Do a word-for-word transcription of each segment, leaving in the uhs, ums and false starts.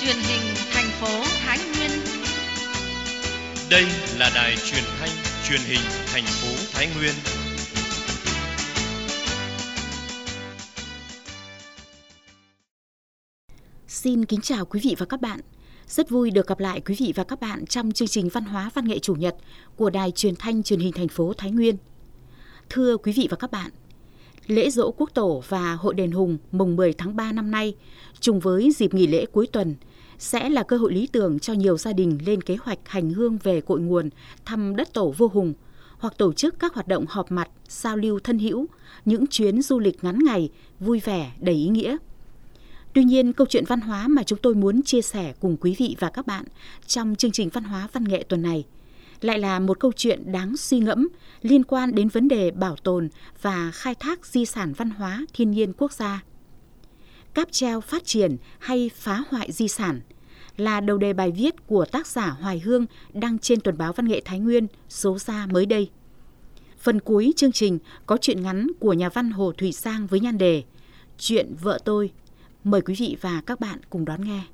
truyền hình thành phố Thái Nguyên. Đây là đài truyền thanh truyền hình thành phố Thái Nguyên. Xin kính chào quý vị và các bạn. Rất vui được gặp lại quý vị và các bạn trong chương trình văn hóa văn nghệ chủ nhật của đài truyền thanh truyền hình thành phố Thái Nguyên. Thưa quý vị và các bạn, lễ Giỗ Quốc Tổ và Hội Đền Hùng mùng mười tháng ba năm nay, trùng với dịp nghỉ lễ cuối tuần, sẽ là cơ hội lý tưởng cho nhiều gia đình lên kế hoạch hành hương về cội nguồn, thăm đất tổ vua Hùng, hoặc tổ chức các hoạt động họp mặt, giao lưu thân hữu, những chuyến du lịch ngắn ngày, vui vẻ, đầy ý nghĩa. Tuy nhiên, câu chuyện văn hóa mà chúng tôi muốn chia sẻ cùng quý vị và các bạn trong chương trình văn hóa văn nghệ tuần này lại là một câu chuyện đáng suy ngẫm liên quan đến vấn đề bảo tồn và khai thác di sản văn hóa thiên nhiên quốc gia. Cáp treo phát triển hay phá hoại di sản là đầu đề bài viết của tác giả Hoài Hương đăng trên Tuần báo Văn nghệ Thái Nguyên số ra mới đây. Phần cuối chương trình có truyện ngắn của nhà văn Hồ Thủy Sang với nhan đề Chuyện vợ tôi. Mời quý vị và các bạn cùng đón nghe.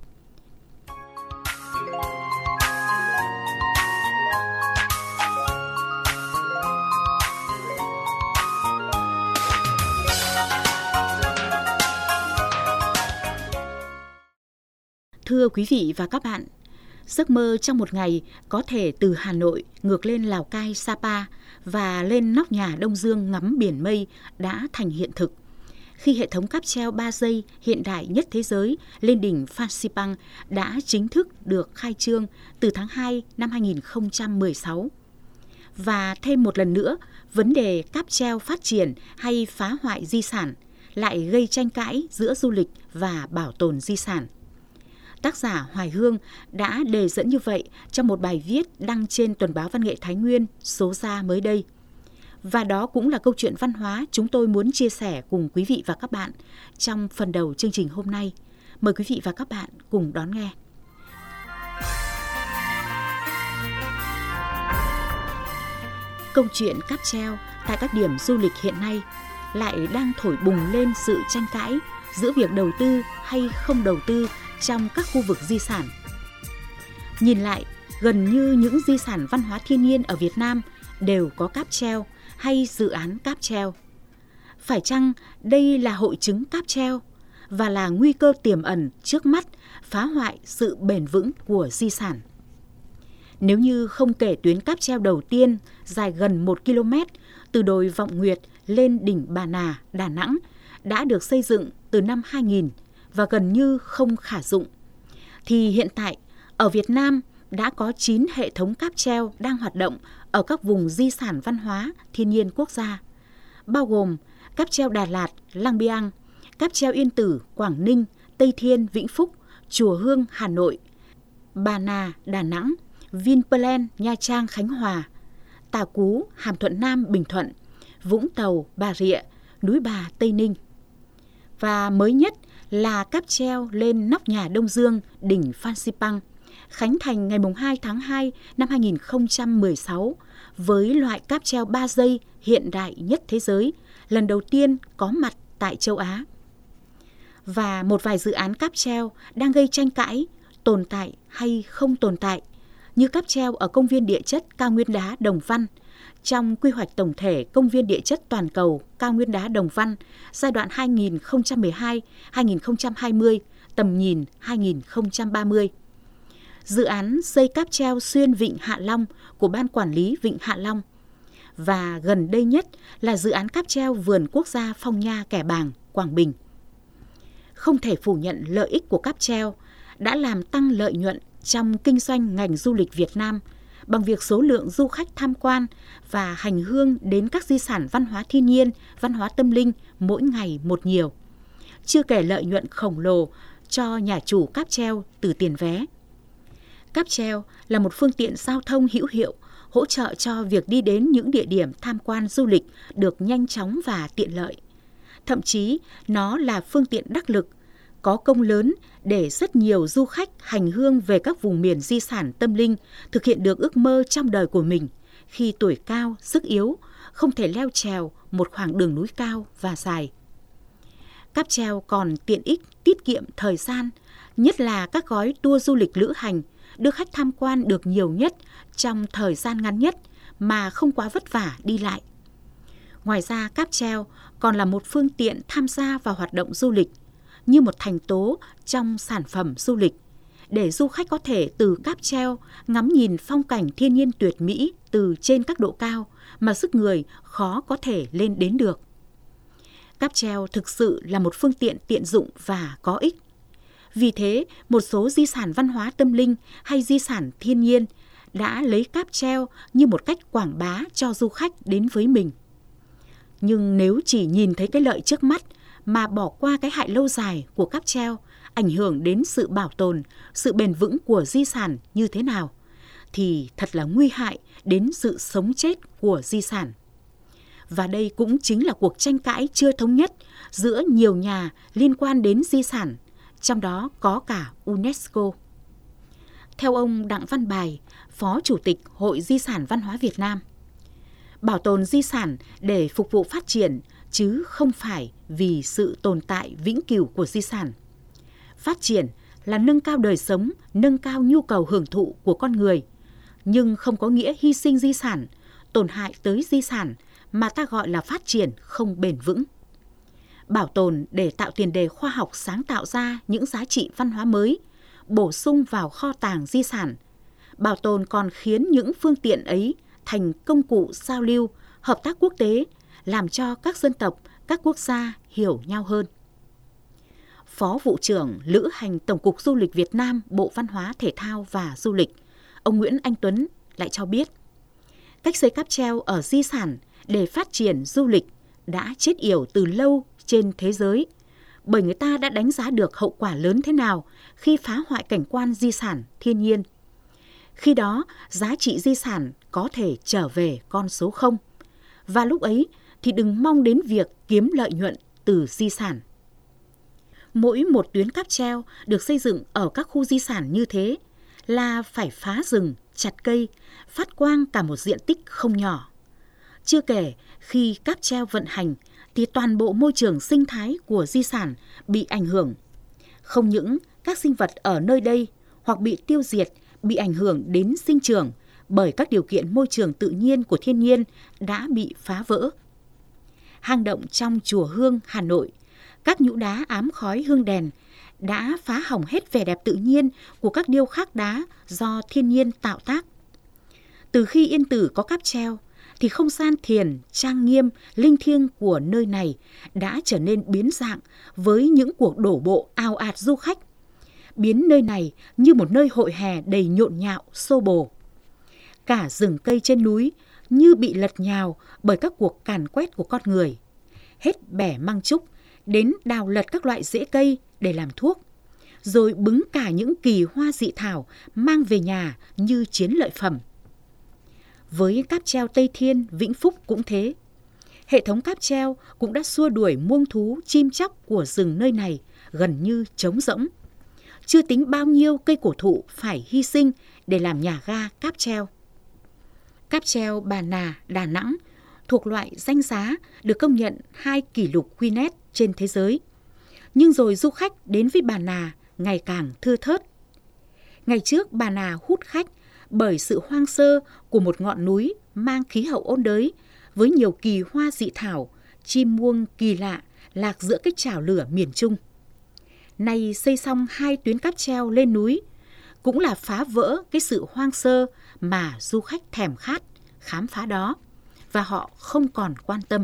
Thưa quý vị và các bạn, giấc mơ trong một ngày có thể từ Hà Nội ngược lên Lào Cai, Sapa và lên nóc nhà Đông Dương ngắm biển mây đã thành hiện thực khi hệ thống cáp treo ba giây hiện đại nhất thế giới lên đỉnh Phan Xipang đã chính thức được khai trương từ tháng hai năm hai nghìn không trăm mười sáu. Và thêm một lần nữa, vấn đề cáp treo phát triển hay phá hoại di sản lại gây tranh cãi giữa du lịch và bảo tồn di sản. Tác giả Hoài Hương đã đề dẫn như vậy trong một bài viết đăng trên Tuần báo Văn nghệ Thái Nguyên số ra mới đây. Và đó cũng là câu chuyện văn hóa chúng tôi muốn chia sẻ cùng quý vị và các bạn trong phần đầu chương trình hôm nay. Mời quý vị và các bạn cùng đón nghe. Câu chuyện cáp treo tại các điểm du lịch hiện nay lại đang thổi bùng lên sự tranh cãi giữa việc đầu tư hay không đầu tư trong các khu vực di sản. Nhìn lại, gần như những di sản văn hóa thiên nhiên ở Việt Nam đều có cáp treo hay dự án cáp treo. Phải chăng đây là hội chứng cáp treo và là nguy cơ tiềm ẩn trước mắt phá hoại sự bền vững của di sản? Nếu như không kể tuyến cáp treo đầu tiên dài gần một ki lô mét từ đồi Vọng Nguyệt lên đỉnh Bà Nà, Đà Nẵng đã được xây dựng từ năm hai nghìn và gần như không khả dụng, thì hiện tại ở Việt Nam đã có chín hệ thống cáp treo đang hoạt động ở các vùng di sản văn hóa thiên nhiên quốc gia, bao gồm cáp treo Đà Lạt, Lang Biang, cáp treo Yên Tử, Quảng Ninh, Tây Thiên, Vĩnh Phúc, Chùa Hương, Hà Nội, Bà Nà, Đà Nẵng, Vinpearl, Nha Trang, Khánh Hòa, Tà Cú, Hàm Thuận Nam, Bình Thuận, Vũng Tàu, Bà Rịa, Núi Bà, Tây Ninh. Và mới nhất là cáp treo lên nóc nhà Đông Dương, đỉnh Phan Xipang, khánh thành ngày hai tháng hai năm hai nghìn không trăm mười sáu với loại cáp treo ba giây hiện đại nhất thế giới, lần đầu tiên có mặt tại châu Á. Và một vài dự án cáp treo đang gây tranh cãi, tồn tại hay không tồn tại, như cáp treo ở công viên địa chất cao nguyên đá Đồng Văn, trong quy hoạch tổng thể công viên địa chất toàn cầu cao nguyên đá Đồng Văn giai đoạn hai nghìn không trăm mười hai đến hai nghìn không trăm hai mươi, tầm nhìn hai nghìn không trăm ba mươi. Dự án xây cáp treo xuyên Vịnh Hạ Long của Ban Quản lý Vịnh Hạ Long. Và gần đây nhất là dự án cáp treo vườn quốc gia Phong Nha Kẻ Bàng, Quảng Bình. Không thể phủ nhận lợi ích của cáp treo đã làm tăng lợi nhuận trong kinh doanh ngành du lịch Việt Nam bằng việc số lượng du khách tham quan và hành hương đến các di sản văn hóa thiên nhiên, văn hóa tâm linh mỗi ngày một nhiều. Chưa kể lợi nhuận khổng lồ cho nhà chủ cáp treo từ tiền vé. Cáp treo là một phương tiện giao thông hữu hiệu, hỗ trợ cho việc đi đến những địa điểm tham quan du lịch được nhanh chóng và tiện lợi. Thậm chí, nó là phương tiện đắc lực, có công lớn để rất nhiều du khách hành hương về các vùng miền di sản tâm linh thực hiện được ước mơ trong đời của mình khi tuổi cao, sức yếu, không thể leo trèo một khoảng đường núi cao và dài. Cáp treo còn tiện ích tiết kiệm thời gian, nhất là các gói tour du lịch lữ hành đưa khách tham quan được nhiều nhất trong thời gian ngắn nhất mà không quá vất vả đi lại. Ngoài ra, cáp treo còn là một phương tiện tham gia vào hoạt động du lịch, như một thành tố trong sản phẩm du lịch, để du khách có thể từ cáp treo ngắm nhìn phong cảnh thiên nhiên tuyệt mỹ từ trên các độ cao mà sức người khó có thể lên đến được. Cáp treo thực sự là một phương tiện tiện dụng và có ích. Vì thế, một số di sản văn hóa tâm linh hay di sản thiên nhiên đã lấy cáp treo như một cách quảng bá cho du khách đến với mình. Nhưng nếu chỉ nhìn thấy cái lợi trước mắt mà bỏ qua cái hại lâu dài của cáp treo, ảnh hưởng đến sự bảo tồn, sự bền vững của di sản như thế nào, thì thật là nguy hại đến sự sống chết của di sản. Và đây cũng chính là cuộc tranh cãi chưa thống nhất giữa nhiều nhà liên quan đến di sản, trong đó có cả UNESCO. Theo ông Đặng Văn Bài, Phó Chủ tịch Hội Di sản Văn hóa Việt Nam, bảo tồn di sản để phục vụ phát triển chứ không phải vì sự tồn tại vĩnh cửu của di sản. Phát triển là nâng cao đời sống, nâng cao nhu cầu hưởng thụ của con người, nhưng không có nghĩa hy sinh di sản, tổn hại tới di sản mà ta gọi là phát triển không bền vững. Bảo tồn để tạo tiền đề khoa học sáng tạo ra những giá trị văn hóa mới, bổ sung vào kho tàng di sản. Bảo tồn còn khiến những phương tiện ấy thành công cụ giao lưu, hợp tác quốc tế, làm cho các dân tộc, các quốc gia hiểu nhau hơn. Phó Vụ trưởng Lữ hành Tổng cục Du lịch Việt Nam, Bộ Văn hóa, Thể thao và Du lịch, ông Nguyễn Anh Tuấn lại cho biết, cách xây cáp treo ở di sản để phát triển du lịch đã chết yểu từ lâu trên thế giới, bởi người ta đã đánh giá được hậu quả lớn thế nào khi phá hoại cảnh quan di sản thiên nhiên. Khi đó, giá trị di sản có thể trở về con số không, và lúc ấy thì đừng mong đến việc kiếm lợi nhuận từ di sản. Mỗi một tuyến cáp treo được xây dựng ở các khu di sản như thế là phải phá rừng, chặt cây, phát quang cả một diện tích không nhỏ. Chưa kể, khi cáp treo vận hành thì toàn bộ môi trường sinh thái của di sản bị ảnh hưởng. Không những các sinh vật ở nơi đây hoặc bị tiêu diệt, bị ảnh hưởng đến sinh trưởng bởi các điều kiện môi trường tự nhiên của thiên nhiên đã bị phá vỡ. Hang động trong chùa Hương, Hà Nội, các nhũ đá ám khói hương đèn đã phá hỏng hết vẻ đẹp tự nhiên của các điêu khắc đá do thiên nhiên tạo tác. Từ khi Yên Tử có cáp treo, thì không gian thiền, trang nghiêm, linh thiêng của nơi này đã trở nên biến dạng với những cuộc đổ bộ ào ạt du khách, biến nơi này như một nơi hội hè đầy nhộn nhạo, xô bồ. Cả rừng cây trên núi như bị lật nhào bởi các cuộc càn quét của con người, hết bẻ măng trúc đến đào lật các loại rễ cây để làm thuốc, rồi bứng cả những kỳ hoa dị thảo mang về nhà như chiến lợi phẩm. Với cáp treo Tây Thiên, Vĩnh Phúc cũng thế. Hệ thống cáp treo cũng đã xua đuổi muông thú, chim chóc của rừng nơi này gần như trống rỗng. Chưa tính bao nhiêu cây cổ thụ phải hy sinh để làm nhà ga cáp treo. Cáp treo Bà Nà, Đà Nẵng thuộc loại danh giá được công nhận hai kỷ lục Guinness trên thế giới. Nhưng rồi du khách đến với Bà Nà ngày càng thưa thớt. Ngày trước Bà Nà hút khách bởi sự hoang sơ của một ngọn núi mang khí hậu ôn đới với nhiều kỳ hoa dị thảo, chim muông kỳ lạ lạc giữa cái chảo lửa miền Trung. Nay xây xong hai tuyến cáp treo lên núi cũng là phá vỡ cái sự hoang sơ mà du khách thèm khát, khám phá đó, và họ không còn quan tâm.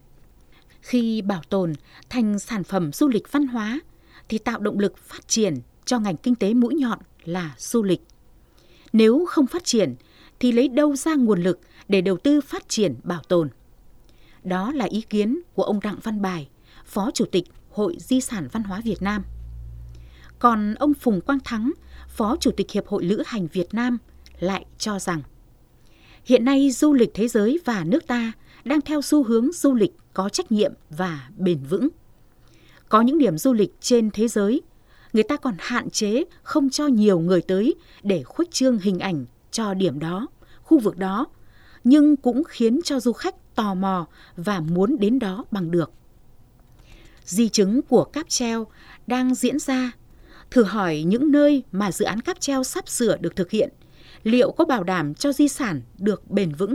Khi bảo tồn thành sản phẩm du lịch văn hóa thì tạo động lực phát triển cho ngành kinh tế mũi nhọn là du lịch. Nếu không phát triển thì lấy đâu ra nguồn lực để đầu tư phát triển bảo tồn? Đó là ý kiến của ông Đặng Văn Bài, Phó Chủ tịch Hội Di sản Văn hóa Việt Nam. Còn ông Phùng Quang Thắng, Phó Chủ tịch Hiệp hội Lữ hành Việt Nam lại cho rằng hiện nay du lịch thế giới và nước ta đang theo xu hướng du lịch có trách nhiệm và bền vững. Có những điểm du lịch trên thế giới, người ta còn hạn chế không cho nhiều người tới để khuếch trương hình ảnh cho điểm đó, khu vực đó, nhưng cũng khiến cho du khách tò mò và muốn đến đó bằng được. Di chứng của cáp treo đang diễn ra Thử hỏi những nơi mà dự án cáp treo sắp sửa được thực hiện, liệu có bảo đảm cho di sản được bền vững?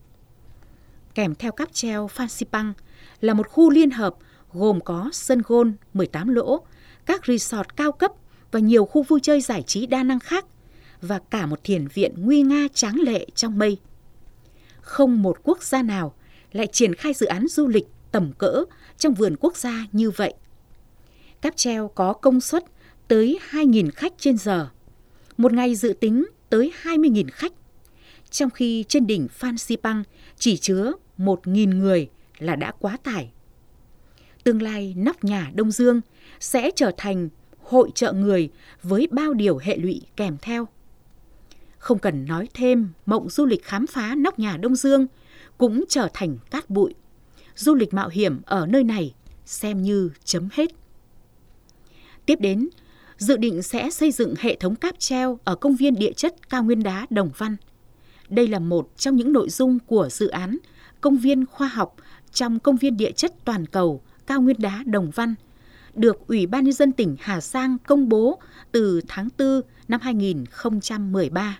Kèm theo cáp treo Phan Xipang là một khu liên hợp gồm có sân golf mười tám lỗ, các resort cao cấp và nhiều khu vui chơi giải trí đa năng khác, và cả một thiền viện nguy nga tráng lệ trong mây. Không một quốc gia nào lại triển khai dự án du lịch tầm cỡ trong vườn quốc gia như vậy. Cáp treo có công suất tới hai nghìn khách trên giờ, một ngày dự tính tới hai mươi nghìn khách, trong khi trên đỉnh Phan Xipang chỉ chứa một nghìn người là đã quá tải. Tương lai nóc nhà Đông Dương sẽ trở thành hội chợ người với bao điều hệ lụy kèm theo. Không cần nói thêm, mộng du lịch khám phá nóc nhà Đông Dương cũng trở thành cát bụi. Du lịch mạo hiểm ở nơi này xem như chấm hết. Tiếp đến, dự định sẽ xây dựng hệ thống cáp treo ở công viên địa chất cao nguyên đá Đồng Văn. Đây là một trong những nội dung của dự án công viên khoa học trong công viên địa chất toàn cầu cao nguyên đá Đồng Văn, được Ủy ban Nhân dân tỉnh Hà Giang công bố từ tháng tư năm hai nghìn không trăm mười ba.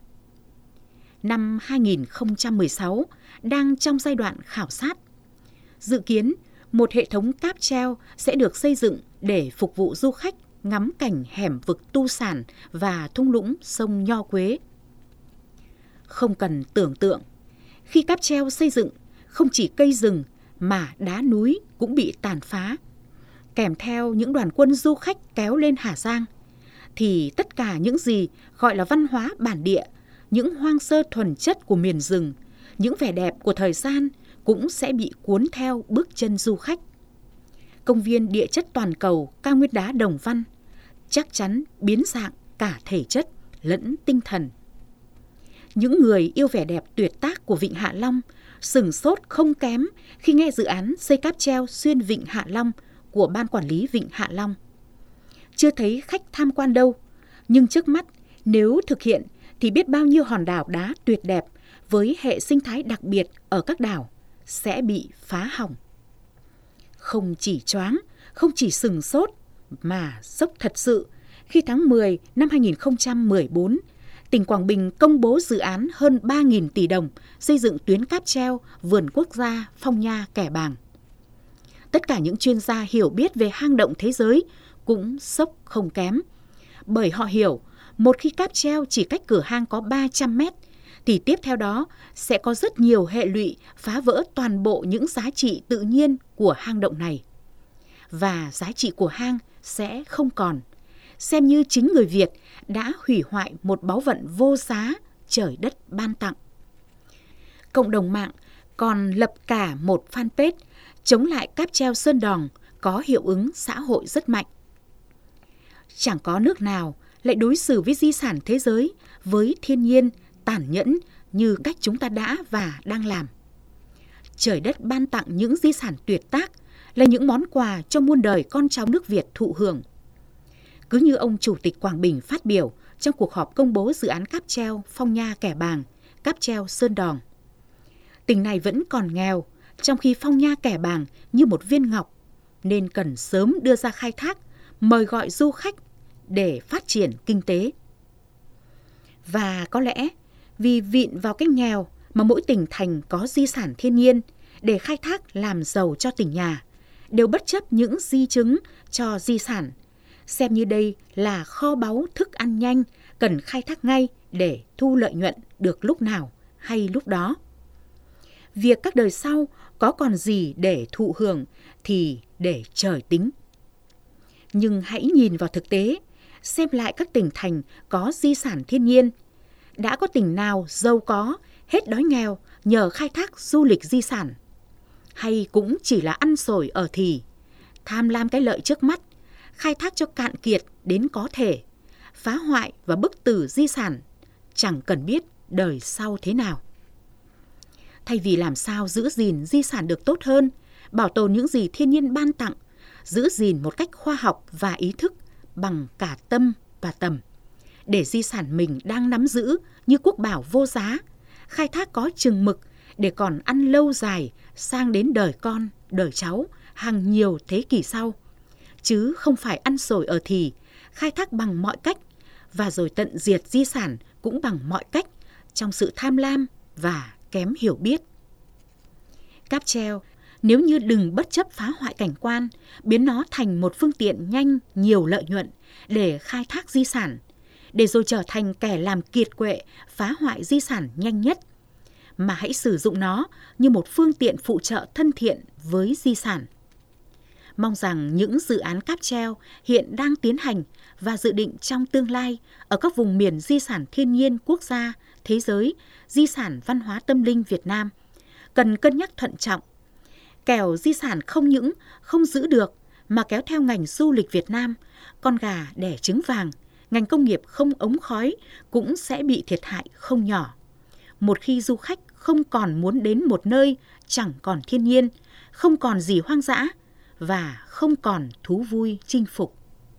Năm hai nghìn không trăm mười sáu đang trong giai đoạn khảo sát. Dự kiến, một hệ thống cáp treo sẽ được xây dựng để phục vụ du khách ngắm cảnh hẻm vực Tu Sản và thung lũng sông Nho Quế. Không cần tưởng tượng, khi cáp treo xây dựng, không chỉ cây rừng mà đá núi cũng bị tàn phá. Kèm theo những đoàn quân du khách kéo lên Hà Giang, thì tất cả những gì gọi là văn hóa bản địa, những hoang sơ thuần chất của miền rừng, những vẻ đẹp của thời gian cũng sẽ bị cuốn theo bước chân du khách. Công viên địa chất toàn cầu cao nguyên đá Đồng Văn chắc chắn biến dạng cả thể chất lẫn tinh thần. Những người yêu vẻ đẹp tuyệt tác của Vịnh Hạ Long sửng sốt không kém khi nghe dự án xây cáp treo xuyên Vịnh Hạ Long của Ban Quản lý Vịnh Hạ Long. Chưa thấy khách tham quan đâu, nhưng trước mắt nếu thực hiện thì biết bao nhiêu hòn đảo đá tuyệt đẹp với hệ sinh thái đặc biệt ở các đảo sẽ bị phá hỏng. Không chỉ choáng, không chỉ sửng sốt mà sốc thật sự khi tháng mười năm hai nghìn không trăm mười bốn, tỉnh Quảng Bình công bố dự án hơn ba nghìn tỷ đồng xây dựng tuyến cáp treo vườn quốc gia Phong Nha Kẻ Bàng. Tất cả những chuyên gia hiểu biết về hang động thế giới cũng sốc không kém, bởi họ hiểu một khi cáp treo chỉ cách cửa hang có ba trăm mét, thì tiếp theo đó sẽ có rất nhiều hệ lụy phá vỡ toàn bộ những giá trị tự nhiên của hang động này. Và giá trị của hang sẽ không còn, xem như chính người Việt đã hủy hoại một báu vận vô giá trời đất ban tặng. Cộng đồng mạng còn lập cả một fanpage chống lại cáp treo Sơn Đòn có hiệu ứng xã hội rất mạnh. Chẳng có nước nào lại đối xử với di sản thế giới, với thiên nhiên tàn nhẫn như cách chúng ta đã và đang làm. Trời đất ban tặng những di sản tuyệt tác là những món quà cho muôn đời con cháu nước Việt thụ hưởng. Cứ như ông Chủ tịch Quảng Bình phát biểu trong cuộc họp công bố dự án cáp treo Phong Nha Kẻ Bàng, cáp treo Sơn Đòn. Tỉnh này vẫn còn nghèo, trong khi Phong Nha Kẻ Bàng như một viên ngọc, nên cần sớm đưa ra khai thác, mời gọi du khách để phát triển kinh tế. Và có lẽ vì vịn vào cái nghèo mà mỗi tỉnh thành có di sản thiên nhiên để khai thác làm giàu cho tỉnh nhà, đều bất chấp những di chứng cho di sản, xem như đây là kho báu thức ăn nhanh cần khai thác ngay để thu lợi nhuận được lúc nào hay lúc đó. Việc các đời sau có còn gì để thụ hưởng thì để trời tính. Nhưng hãy nhìn vào thực tế, xem lại các tỉnh thành có di sản thiên nhiên. Đã có tỉnh nào giàu có, hết đói nghèo nhờ khai thác du lịch di sản? Hay cũng chỉ là ăn xổi ở thì, tham lam cái lợi trước mắt, khai thác cho cạn kiệt đến có thể, phá hoại và bức tử di sản, chẳng cần biết đời sau thế nào. Thay vì làm sao giữ gìn di sản được tốt hơn, bảo tồn những gì thiên nhiên ban tặng, giữ gìn một cách khoa học và ý thức bằng cả tâm và tầm, để di sản mình đang nắm giữ như quốc bảo vô giá, khai thác có chừng mực để còn ăn lâu dài sang đến đời con, đời cháu hàng nhiều thế kỷ sau, chứ không phải ăn xổi ở thì, khai thác bằng mọi cách và rồi tận diệt di sản cũng bằng mọi cách trong sự tham lam và kém hiểu biết. Cáp treo nếu như đừng bất chấp phá hoại cảnh quan, biến nó thành một phương tiện nhanh, nhiều lợi nhuận để khai thác di sản, để rồi trở thành kẻ làm kiệt quệ, phá hoại di sản nhanh nhất, mà hãy sử dụng nó như một phương tiện phụ trợ thân thiện với di sản. Mong rằng những dự án cáp treo hiện đang tiến hành và dự định trong tương lai ở các vùng miền di sản thiên nhiên quốc gia, thế giới, di sản văn hóa tâm linh Việt Nam cần cân nhắc thận trọng. Kẻo di sản không những không giữ được mà kéo theo ngành du lịch Việt Nam, con gà đẻ trứng vàng, ngành công nghiệp không ống khói cũng sẽ bị thiệt hại không nhỏ. Một khi du khách không còn muốn đến một nơi chẳng còn thiên nhiên, không còn gì hoang dã và không còn thú vui chinh phục.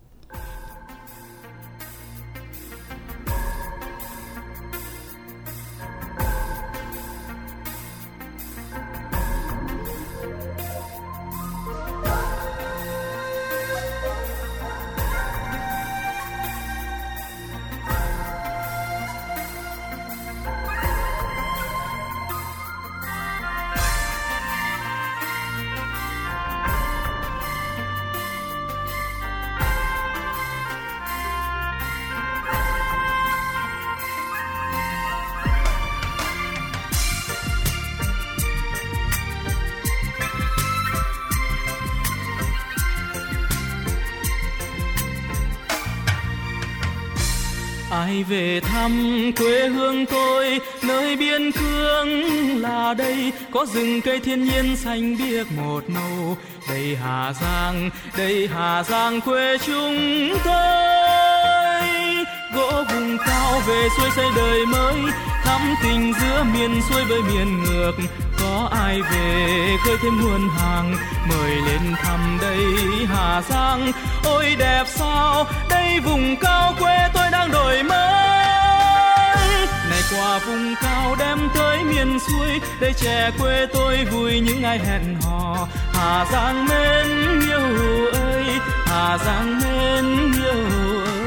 Ai về thăm quê hương tôi, nơi biên cương là đây, có rừng cây thiên nhiên xanh biếc một màu. Đây Hà Giang, đây Hà Giang quê chúng tôi. Gỗ vùng cao về xuôi xây đời mới, thắm tình giữa miền xuôi với miền ngược. Có ai về khơi thêm nguồn hàng, mời lên thăm đây Hà Giang. Ôi đẹp sao, đây vùng cao quê tôi đang đổi mới. Này qua vùng cao đem tới miền xuôi, đây trẻ quê tôi vui những ngày hẹn hò. Hà Giang mến yêu ơi, Hà Giang mến yêu ơi.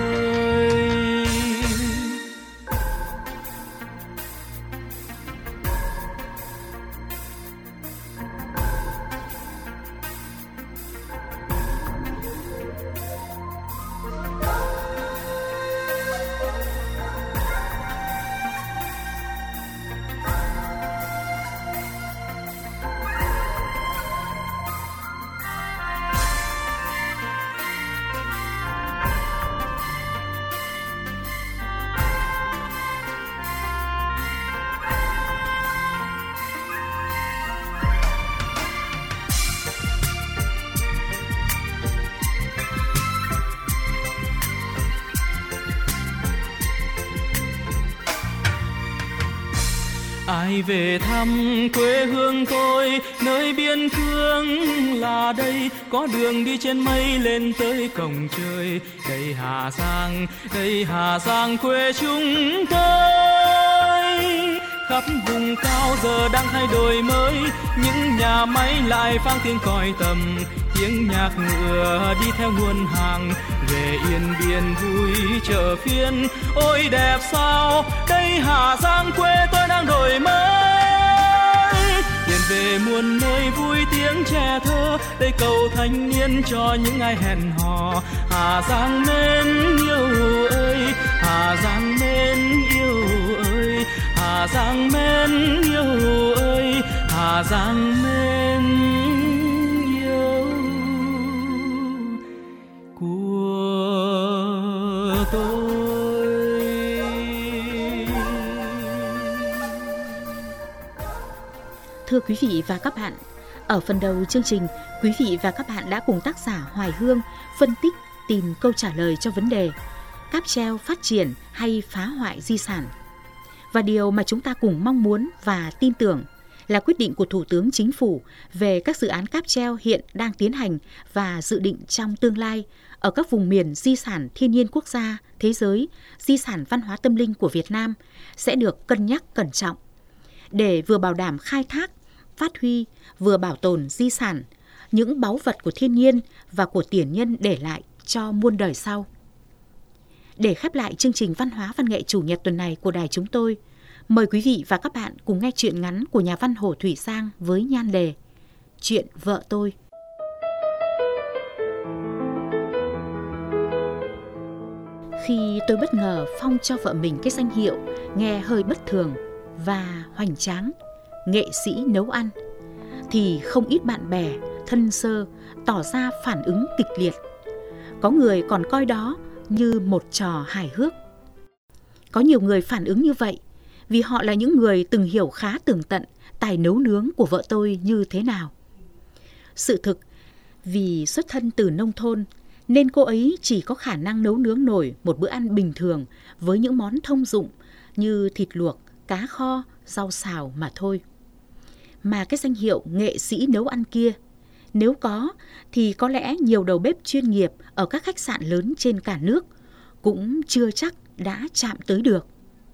Ai về thăm quê hương tôi, nơi biên cương là đây, có đường đi trên mây lên tới cổng trời. Đây Hà Giang, đây Hà Giang quê chúng tôi. Khắp vùng cao giờ đang thay đổi mới, những nhà máy lại vang tiếng còi tầm. Tiếng nhạc ngựa đi theo nguồn hàng, về Yên Biên vui chợ phiên. Ôi đẹp sao, đây Hà Giang quê tôi đang đổi mới. Tiền về muôn nơi vui tiếng trẻ thơ, đây cầu thanh niên cho những ai hẹn hò. Hà Giang mến yêu ơi, Hà Giang mến yêu ơi, Hà Giang mến yêu ơi, Hà Giang mến yêu của tôi. Thưa quý vị và các bạn, ở phần đầu chương trình, quý vị và các bạn đã cùng tác giả Hoài Hương phân tích tìm câu trả lời cho vấn đề cáp treo phát triển hay phá hoại di sản. Và điều mà chúng ta cùng mong muốn và tin tưởng là quyết định của Thủ tướng Chính phủ về các dự án cáp treo hiện đang tiến hành và dự định trong tương lai ở các vùng miền di sản thiên nhiên quốc gia, thế giới, di sản văn hóa tâm linh của Việt Nam sẽ được cân nhắc cẩn trọng để vừa bảo đảm khai thác, phát huy, vừa bảo tồn di sản, những báu vật của thiên nhiên và của tiền nhân để lại cho muôn đời sau. Để khép lại chương trình văn hóa văn nghệ chủ nhật tuần này của đài chúng tôi, mời quý vị và các bạn cùng nghe truyện ngắn của nhà văn Hồ Thủy Sang với nhan đề Chuyện vợ tôi. Khi tôi bất ngờ phong cho vợ mình cái danh hiệu nghe hơi bất thường và hoành tráng, nghệ sĩ nấu ăn, thì không ít bạn bè, thân sơ tỏ ra phản ứng kịch liệt. Có người còn coi đó như một trò hài hước. Có nhiều người phản ứng như vậy vì họ là những người từng hiểu khá tường tận tài nấu nướng của vợ tôi như thế nào. Sự thực, vì xuất thân từ nông thôn, nên cô ấy chỉ có khả năng nấu nướng nổi một bữa ăn bình thường với những món thông dụng như thịt luộc, cá kho, rau xào mà thôi. Mà cái danh hiệu nghệ sĩ nấu ăn kia, nếu có thì có lẽ nhiều đầu bếp chuyên nghiệp ở các khách sạn lớn trên cả nước cũng chưa chắc đã chạm tới được.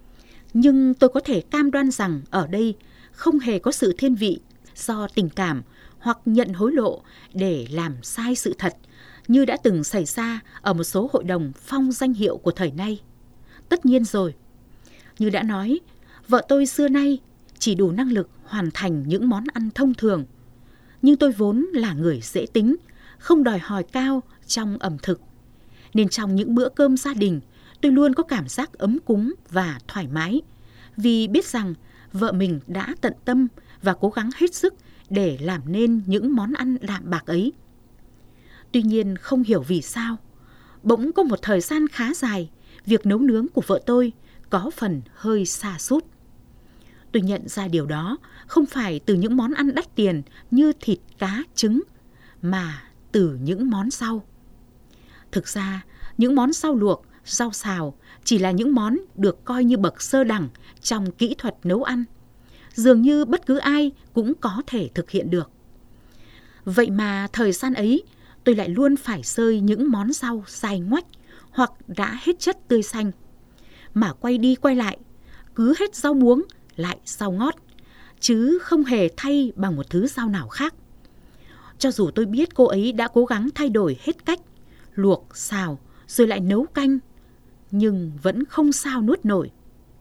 Nhưng tôi có thể cam đoan rằng ở đây không hề có sự thiên vị do tình cảm hoặc nhận hối lộ để làm sai sự thật như đã từng xảy ra ở một số hội đồng phong danh hiệu của thời nay. Tất nhiên rồi, như đã nói, vợ tôi xưa nay chỉ đủ năng lực hoàn thành những món ăn thông thường. Nhưng tôi vốn là người dễ tính, không đòi hỏi cao trong ẩm thực. Nên trong những bữa cơm gia đình, tôi luôn có cảm giác ấm cúng và thoải mái, vì biết rằng vợ mình đã tận tâm và cố gắng hết sức để làm nên những món ăn đạm bạc ấy. Tuy nhiên không hiểu vì sao, bỗng có một thời gian khá dài, việc nấu nướng của vợ tôi có phần hơi sa sút. Tôi nhận ra điều đó không phải từ những món ăn đắt tiền như thịt, cá, trứng, mà từ những món rau. Thực ra, những món rau luộc, rau xào chỉ là những món được coi như bậc sơ đẳng trong kỹ thuật nấu ăn. Dường như bất cứ ai cũng có thể thực hiện được. Vậy mà thời gian ấy, tôi lại luôn phải xơi những món rau dài ngoách hoặc đã hết chất tươi xanh. Mà quay đi quay lại, cứ hết rau muống lại rau ngót, chứ không hề thay bằng một thứ rau nào khác. Cho dù tôi biết cô ấy đã cố gắng thay đổi hết cách, luộc, xào, rồi lại nấu canh, nhưng vẫn không sao nuốt nổi.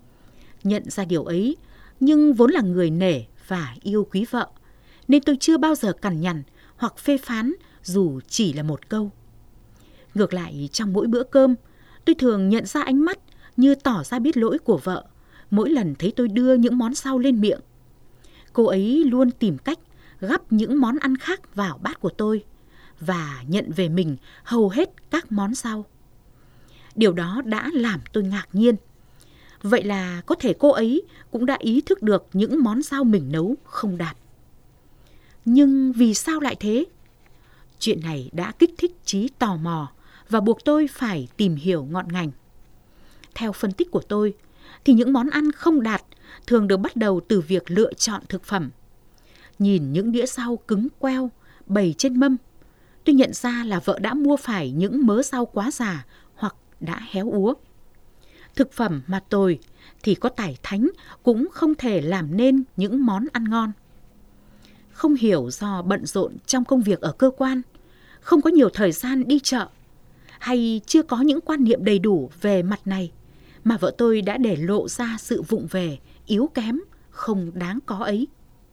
Nhận ra điều ấy, nhưng vốn là người nể và yêu quý vợ, nên tôi chưa bao giờ cằn nhằn hoặc phê phán dù chỉ là một câu. Ngược lại, trong mỗi bữa cơm, tôi thường nhận ra ánh mắt như tỏ ra biết lỗi của vợ mỗi lần thấy tôi đưa những món rau lên miệng. Cô ấy luôn tìm cách gắp những món ăn khác vào bát của tôi và nhận về mình hầu hết các món rau. Điều đó đã làm tôi ngạc nhiên. Vậy là có thể cô ấy cũng đã ý thức được những món rau mình nấu không đạt. Nhưng vì sao lại thế? Chuyện này đã kích thích trí tò mò và buộc tôi phải tìm hiểu ngọn ngành. Theo phân tích của tôi, thì những món ăn không đạt thường được bắt đầu từ việc lựa chọn thực phẩm. Nhìn những đĩa rau cứng queo bày trên mâm, tôi nhận ra là vợ đã mua phải những mớ rau quá già hoặc đã héo úa. Thực phẩm mà tồi thì có tài thánh cũng không thể làm nên những món ăn ngon. Không hiểu do bận rộn trong công việc ở cơ quan, không có nhiều thời gian đi chợ, hay chưa có những quan niệm đầy đủ về mặt này, mà vợ tôi đã để lộ ra sự vụng về, yếu kém, không đáng có ấy.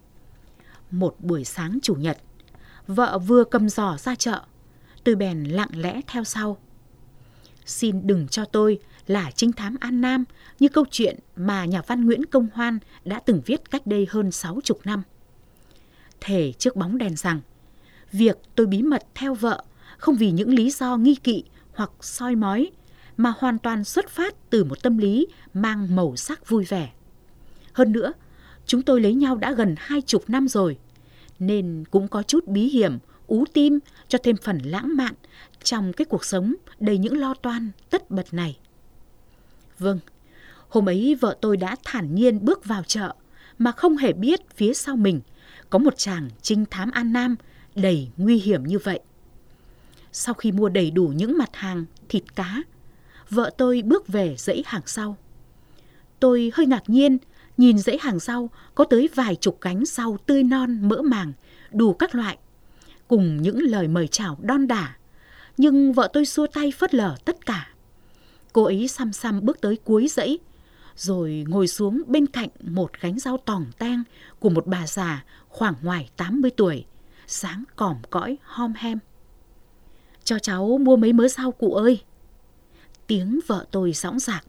Một buổi sáng chủ nhật, vợ vừa cầm giỏ ra chợ, tôi bèn lặng lẽ theo sau. Xin đừng cho tôi là trinh thám An Nam như câu chuyện mà nhà văn Nguyễn Công Hoan đã từng viết cách đây hơn sáu chục năm. Thề trước bóng đèn rằng, việc tôi bí mật theo vợ không vì những lý do nghi kỵ hoặc soi mói, mà hoàn toàn xuất phát từ một tâm lý mang màu sắc vui vẻ. Hơn nữa, chúng tôi lấy nhau đã gần hai chục năm rồi, nên cũng có chút bí hiểm, ú tim cho thêm phần lãng mạn trong cái cuộc sống đầy những lo toan tất bật này. Vâng, hôm ấy vợ tôi đã thản nhiên bước vào chợ mà không hề biết phía sau mình có một chàng trinh thám An Nam đầy nguy hiểm như vậy. Sau khi mua đầy đủ những mặt hàng thịt cá, vợ tôi bước về dãy hàng sau. Tôi hơi ngạc nhiên nhìn dãy hàng rau có tới vài chục cánh rau tươi non mỡ màng, đủ các loại, cùng những lời mời chào đon đả. Nhưng vợ tôi xua tay phớt lờ tất cả. Cô ấy xăm xăm bước tới cuối dãy, rồi ngồi xuống bên cạnh một gánh rau tòng tang của một bà già khoảng ngoài tám mươi tuổi, dáng còm cõi hom hem. Cho cháu mua mấy mớ rau cụ ơi. Tiếng vợ tôi dõng dạc.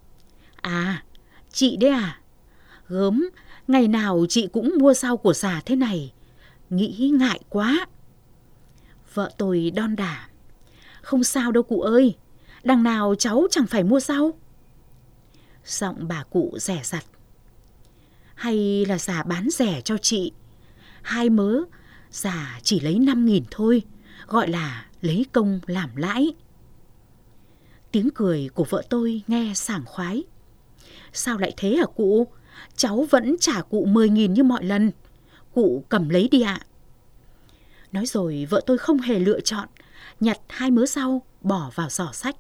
À, chị đấy à? Gớm, ngày nào chị cũng mua rau của già thế này, nghĩ ngại quá. Vợ tôi đon đả. Không sao đâu cụ ơi, đằng nào cháu chẳng phải mua rau. Giọng bà cụ dè dặt. Hay là già bán rẻ cho chị? Hai mớ, già chỉ lấy năm nghìn thôi, gọi là lấy công làm lãi. Tiếng cười của vợ tôi nghe sảng khoái. Sao lại thế hả cụ? Cháu vẫn trả cụ mười nghìn như mọi lần. Cụ cầm lấy đi ạ. Nói rồi vợ tôi không hề lựa chọn, nhặt hai mớ rau bỏ vào giỏ xách.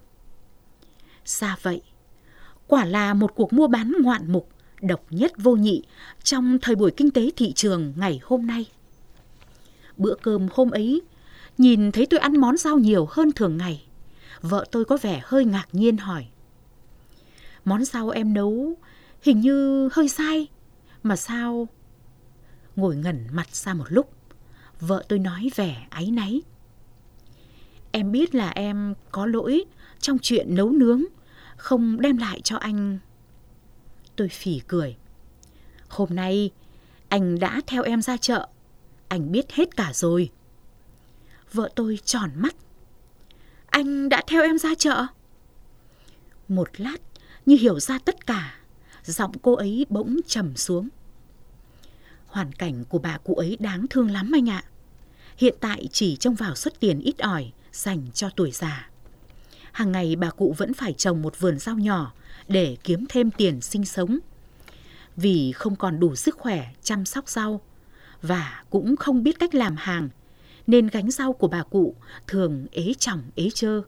Ra vậy, quả là một cuộc mua bán ngoạn mục, độc nhất vô nhị trong thời buổi kinh tế thị trường ngày hôm nay. Bữa cơm hôm ấy, nhìn thấy tôi ăn món rau nhiều hơn thường ngày, vợ tôi có vẻ hơi ngạc nhiên hỏi. Món rau em nấu hình như hơi sai, mà sao? Ngồi ngẩn mặt ra một lúc, vợ tôi nói vẻ áy náy. Em biết là em có lỗi trong chuyện nấu nướng, không đem lại cho anh. Tôi phì cười. Hôm nay anh đã theo em ra chợ, anh biết hết cả rồi. Vợ tôi tròn mắt. Anh đã theo em ra chợ? Một lát như hiểu ra tất cả, giọng cô ấy bỗng trầm xuống. Hoàn cảnh của bà cụ ấy đáng thương lắm anh ạ. Hiện tại chỉ trông vào suất tiền ít ỏi dành cho tuổi già. Hàng ngày bà cụ vẫn phải trồng một vườn rau nhỏ để kiếm thêm tiền sinh sống. Vì không còn đủ sức khỏe chăm sóc rau và cũng không biết cách làm hàng, nên gánh rau của bà cụ thường ế chỏng ế chơ.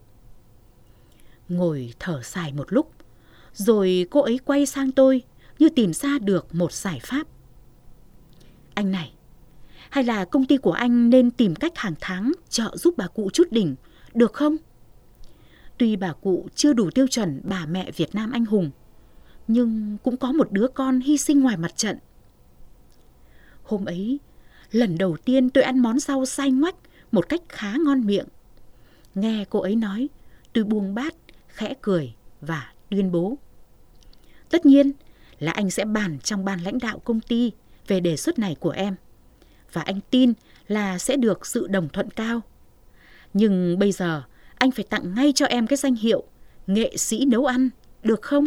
Ngồi thở dài một lúc, rồi cô ấy quay sang tôi như tìm ra được một giải pháp. Anh này, hay là công ty của anh nên tìm cách hàng tháng trợ giúp bà cụ chút đỉnh, được không? Tuy bà cụ chưa đủ tiêu chuẩn bà mẹ Việt Nam anh hùng, nhưng cũng có một đứa con hy sinh ngoài mặt trận. Hôm ấy, lần đầu tiên tôi ăn món rau xay ngoách một cách khá ngon miệng. Nghe cô ấy nói, tôi buông bát, khẽ cười và tuyên bố. Tất nhiên là anh sẽ bàn trong ban lãnh đạo công ty về đề xuất này của em, và anh tin là sẽ được sự đồng thuận cao. Nhưng bây giờ anh phải tặng ngay cho em cái danh hiệu nghệ sĩ nấu ăn, được không?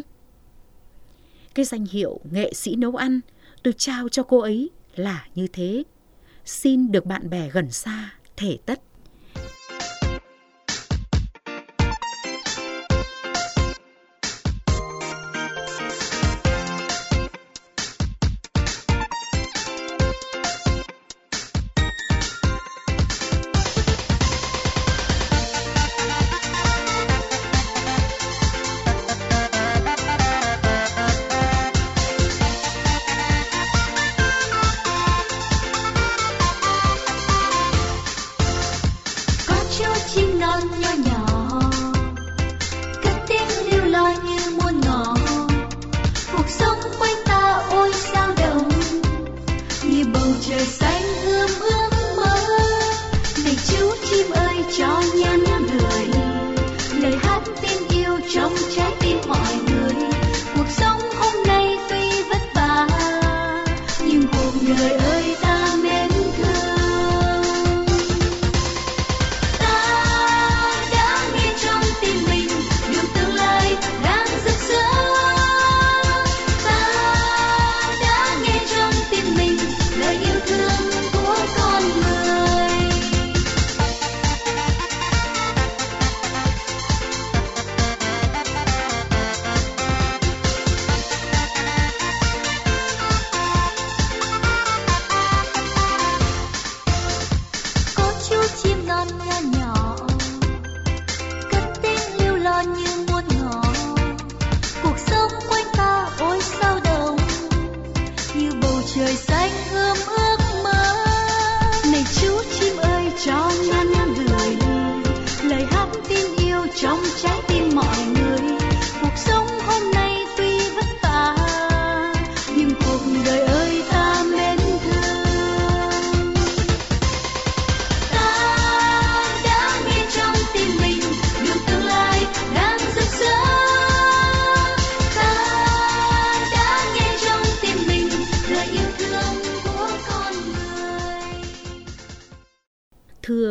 Cái danh hiệu nghệ sĩ nấu ăn tôi trao cho cô ấy là như thế. Xin được bạn bè gần xa thể tất.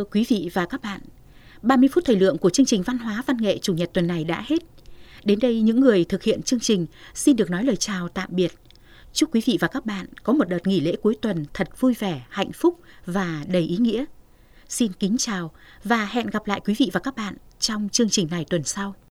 quý vị và các bạn, ba mươi phút thời lượng của chương trình Văn hóa Văn nghệ Chủ nhật tuần này đã hết. Đến đây những người thực hiện chương trình xin được nói lời chào tạm biệt. Chúc quý vị và các bạn có một đợt nghỉ lễ cuối tuần thật vui vẻ, hạnh phúc và đầy ý nghĩa. Xin kính chào và hẹn gặp lại quý vị và các bạn trong chương trình này tuần sau.